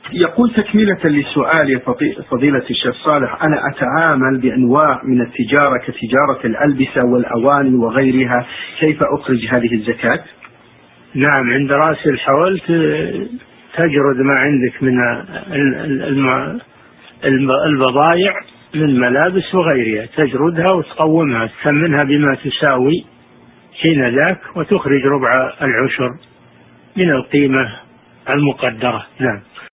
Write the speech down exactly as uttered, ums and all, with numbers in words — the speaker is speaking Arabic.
يقول تكملة للسؤال يا فضيلة الشيخ صالح: أنا أتعامل بأنواع من التجارة كتجارة الألبسة والأواني وغيرها، كيف أخرج هذه الزكاة؟ نعم، عند رأس الحول تجرد ما عندك من البضائع من ملابس وغيرها، تجردها وتقومها، تثمنها بما تساوي حين ذاك، وتخرج ربع العشر من القيمة المقدرة. نعم.